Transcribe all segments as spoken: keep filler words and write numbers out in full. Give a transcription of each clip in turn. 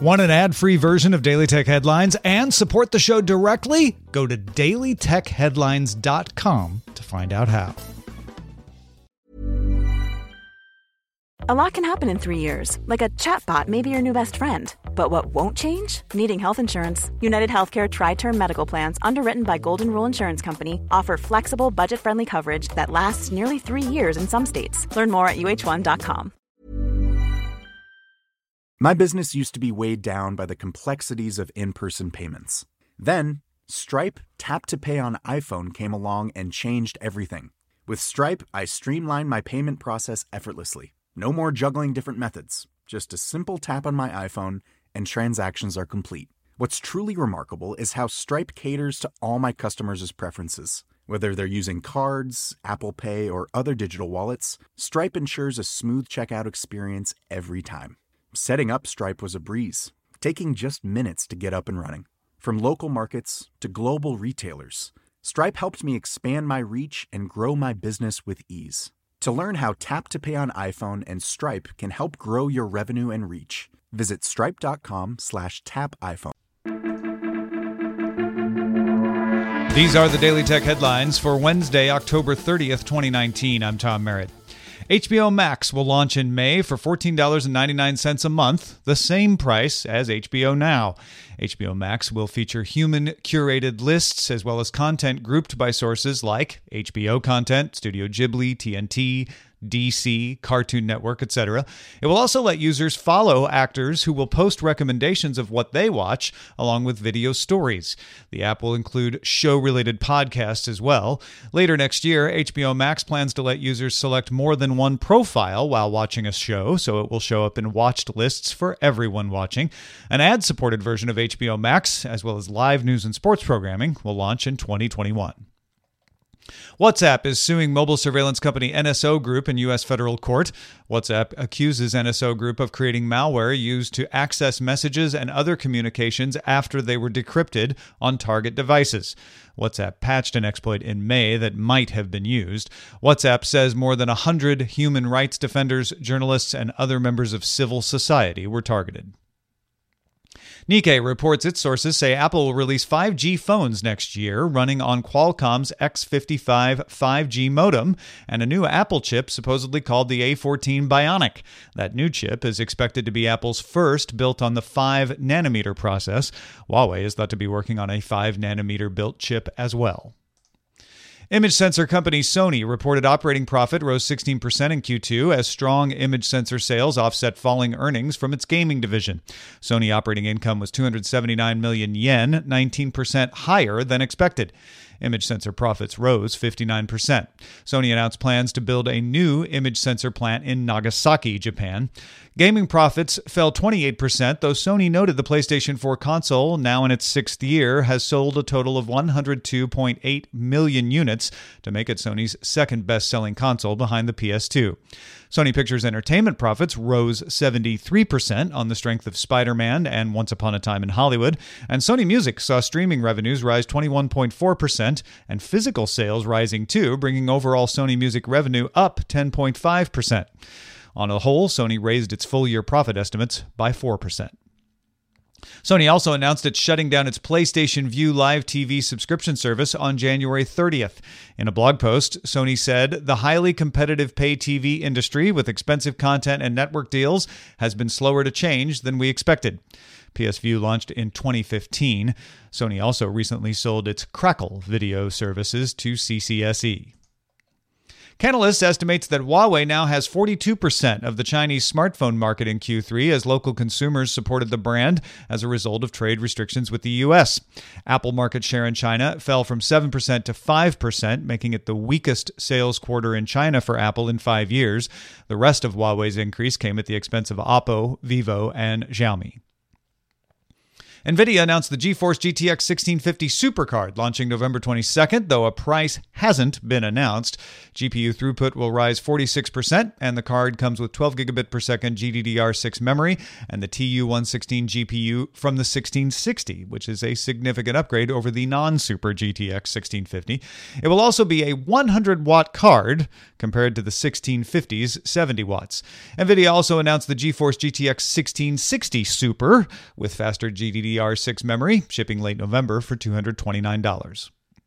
Want an ad-free version of Daily Tech Headlines and support the show directly? Go to daily tech headlines dot com to find out how. A lot can happen in three years, like a chatbot may be your new best friend. But what won't change? Needing health insurance. United Healthcare Tri-Term Medical Plans, underwritten by Golden Rule Insurance Company, offer flexible, budget-friendly coverage that lasts nearly three years in some states. Learn more at U H one dot com. My business used to be weighed down by the complexities of in-person payments. Then, Stripe Tap to Pay on iPhone came along and changed everything. With Stripe, I streamlined my payment process effortlessly. No more juggling different methods. Just a simple tap on my iPhone and transactions are complete. What's truly remarkable is how Stripe caters to all my customers' preferences. Whether they're using cards, Apple Pay, or other digital wallets, Stripe ensures a smooth checkout experience every time. Setting up Stripe was a breeze, taking just minutes to get up and running. From local markets to global retailers, Stripe helped me expand my reach and grow my business with ease. To learn how Tap to Pay on iPhone and Stripe can help grow your revenue and reach, visit stripe.com slash tap iPhone. These are the Daily Tech Headlines for Wednesday, October thirtieth, twenty nineteen. I'm Tom Merritt. H B O Max will launch in May for fourteen dollars and ninety-nine cents a month, the same price as H B O Now. H B O Max will feature human-curated lists as well as content grouped by sources like H B O content, Studio Ghibli, T N T, D C, Cartoon Network, et cetera. It will also let users follow actors who will post recommendations of what they watch, along with video stories. The app will include show-related podcasts as well. Later next year, H B O Max plans to let users select more than one profile while watching a show, so it will show up in watched lists for everyone watching. An ad-supported version of H B O Max, as well as live news and sports programming, will launch in twenty twenty-one. WhatsApp is suing mobile surveillance company N S O Group in U S federal court. WhatsApp accuses N S O Group of creating malware used to access messages and other communications after they were decrypted on target devices. WhatsApp patched an exploit in May that might have been used. WhatsApp says more than one hundred human rights defenders, journalists, and other members of civil society were targeted. Nikkei reports its sources say Apple will release five G phones next year running on Qualcomm's X fifty-five five G modem and a new Apple chip supposedly called the A fourteen Bionic. That new chip is expected to be Apple's first built on the five nanometer process. Huawei is thought to be working on a five nanometer built chip as well. Image sensor company Sony reported operating profit rose sixteen percent in Q two as strong image sensor sales offset falling earnings from its gaming division. Sony operating income was two hundred seventy-nine million yen, nineteen percent higher than expected. Image sensor profits rose fifty-nine percent. Sony announced plans to build a new image sensor plant in Nagasaki, Japan. Gaming profits fell twenty-eight percent, though Sony noted the PlayStation four console, now in its sixth year, has sold a total of one hundred two point eight million units to make it Sony's second best-selling console behind the P S two. Sony Pictures Entertainment profits rose seventy-three percent on the strength of Spider-Man and Once Upon a Time in Hollywood, and Sony Music saw streaming revenues rise twenty-one point four percent and physical sales rising too, bringing overall Sony Music revenue up ten point five percent. On the whole, Sony raised its full-year profit estimates by four percent. Sony also announced it's shutting down its PlayStation Vue live T V subscription service on January thirtieth. In a blog post, Sony said, "The highly competitive pay T V industry with expensive content and network deals has been slower to change than we expected." P S Vue launched in twenty fifteen. Sony also recently sold its Crackle video services to C C S E. Canalys estimates that Huawei now has forty-two percent of the Chinese smartphone market in Q three as local consumers supported the brand as a result of trade restrictions with the U S. Apple market share in China fell from seven percent to five percent, making it the weakest sales quarter in China for Apple in five years. The rest of Huawei's increase came at the expense of Oppo, Vivo, and Xiaomi. NVIDIA announced the GeForce G T X sixteen fifty Supercard launching November twenty-second, though a price hasn't been announced. G P U throughput will rise forty-six percent, and the card comes with twelve gigabit per second G D D R six memory and the T U one sixteen G P U from the sixteen sixty, which is a significant upgrade over the non-Super G T X sixteen fifty. It will also be a one hundred watt card compared to the sixteen fifty's seventy watts. NVIDIA also announced the GeForce G T X sixteen sixty Super with faster G D D R six memory, shipping late November for two hundred twenty-nine dollars.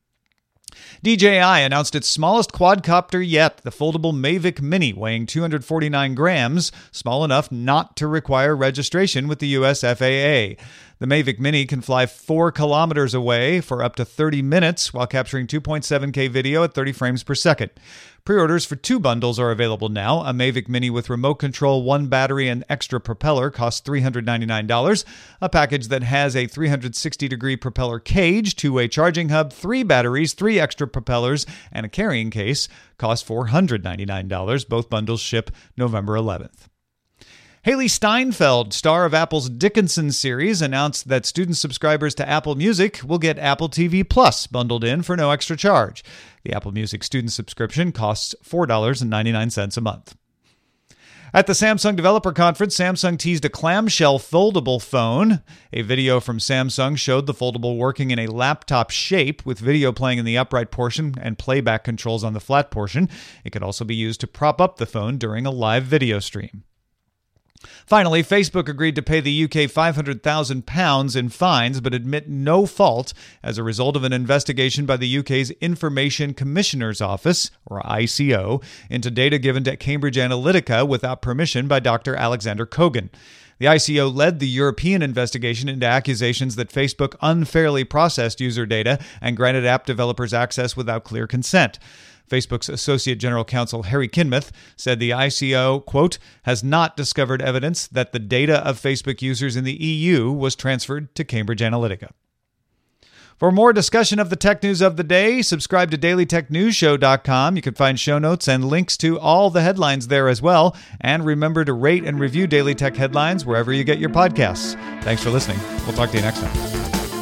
D J I announced its smallest quadcopter yet, the foldable Mavic Mini, weighing two hundred forty-nine grams, small enough not to require registration with the U S F A A. The Mavic Mini can fly four kilometers away for up to thirty minutes while capturing two point seven K video at thirty frames per second. Pre-orders for two bundles are available now. A Mavic Mini with remote control, one battery, and extra propeller costs three hundred ninety-nine dollars. A package that has a three hundred sixty degree propeller cage, two-way charging hub, three batteries, three extra propellers, and a carrying case costs four hundred ninety-nine dollars. Both bundles ship November eleventh. Haley Steinfeld, star of Apple's Dickinson series, announced that student subscribers to Apple Music will get Apple T V Plus bundled in for no extra charge. The Apple Music student subscription costs four dollars and ninety-nine cents a month. At the Samsung Developer Conference, Samsung teased a clamshell foldable phone. A video from Samsung showed the foldable working in a laptop shape with video playing in the upright portion and playback controls on the flat portion. It could also be used to prop up the phone during a live video stream. Finally, Facebook agreed to pay the U K five hundred thousand pounds in fines but admit no fault as a result of an investigation by the U K's Information Commissioner's Office, or I C O, into data given to Cambridge Analytica without permission by Doctor Alexander Kogan. The I C O led the European investigation into accusations that Facebook unfairly processed user data and granted app developers access without clear consent. Facebook's Associate General Counsel Harry Kinmouth said the I C O, quote, has not discovered evidence that the data of Facebook users in the E U was transferred to Cambridge Analytica. For more discussion of the tech news of the day, subscribe to daily tech news show dot com. You can find show notes and links to all the headlines there as well. And remember to rate and review Daily Tech Headlines wherever you get your podcasts. Thanks for listening. We'll talk to you next time.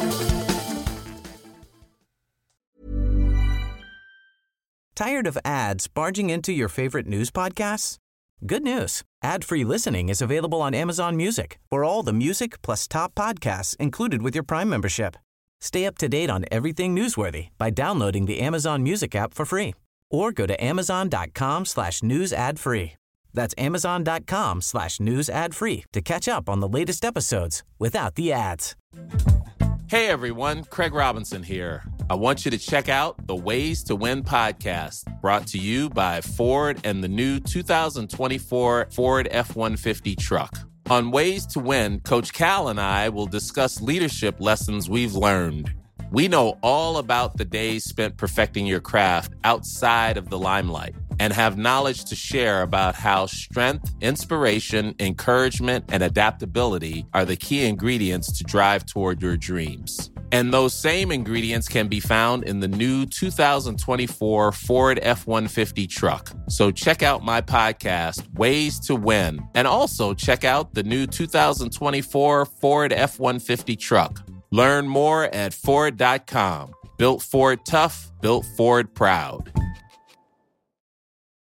Tired of ads barging into your favorite news podcasts? Good news. Ad-free listening is available on Amazon Music for all the music plus top podcasts included with your Prime membership. Stay up to date on everything newsworthy by downloading the Amazon Music app for free or go to amazon.com slash news ad free. That's amazon.com slash news ad free to catch up on the latest episodes without the ads. Hey everyone, Craig Robinson here. I want you to check out the Ways to Win podcast, brought to you by Ford and the new two thousand twenty-four Ford F one fifty truck. On Ways to Win, Coach Cal and I will discuss leadership lessons we've learned. We know all about the days spent perfecting your craft outside of the limelight and have knowledge to share about how strength, inspiration, encouragement, and adaptability are the key ingredients to drive toward your dreams. And those same ingredients can be found in the new two thousand twenty-four Ford F one fifty truck. So check out my podcast, Ways to Win, and also check out the new two thousand twenty-four Ford F one fifty truck. Learn more at Ford dot com. Built Ford tough, built Ford proud.